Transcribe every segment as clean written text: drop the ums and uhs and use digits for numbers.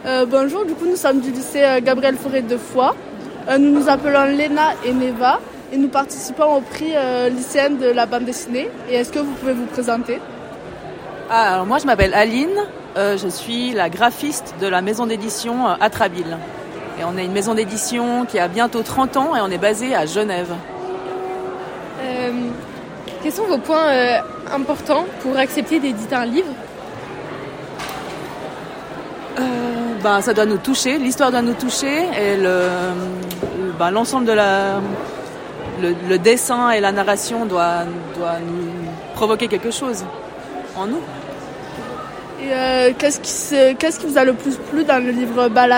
Bonjour, du coup nous sommes du lycée Gabriel Fauré de Foix. Nous nous appelons Léna et Neva et nous participons au prix lycéen de la bande dessinée. Et est-ce que vous pouvez vous présenter ? Alors moi je m'appelle Aline, je suis la graphiste de la maison d'édition Atrabile. Et on est une maison d'édition qui a bientôt 30 ans et on est basé à Genève. Quels sont vos points importants pour accepter d'éditer un livre ? Ça doit nous toucher, l'histoire doit nous toucher et l'ensemble de le dessin et la narration doit nous provoquer quelque chose en nous. Et qu'est-ce qui vous a le plus plu dans le livre Balade ?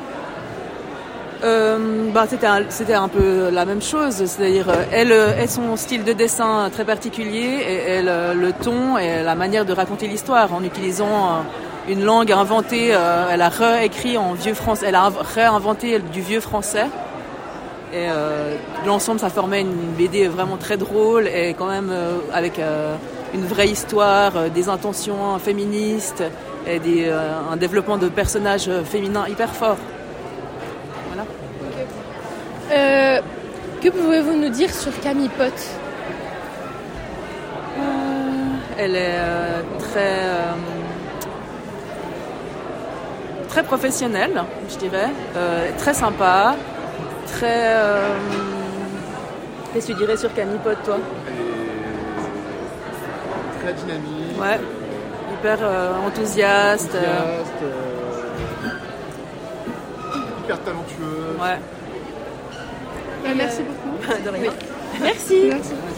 C'était un peu la même chose, c'est-à-dire elle son style de dessin très particulier et elle le ton et la manière de raconter l'histoire en utilisant une langue inventée, elle a réécrit en vieux français, elle a réinventé du vieux français et l'ensemble ça formait une BD vraiment très drôle et quand même avec une vraie histoire, des intentions féministes et un développement de personnages féminins hyper fort. Que pouvez-vous nous dire sur Camille Pott ? Elle est très professionnelle, je dirais, très sympa, très... Qu'est-ce que tu dirais sur Camille Pott, toi ? Très dynamique. Ouais, hyper enthousiaste. Hyper talentueuse. Ouais. Merci beaucoup. De rien. Merci. Merci.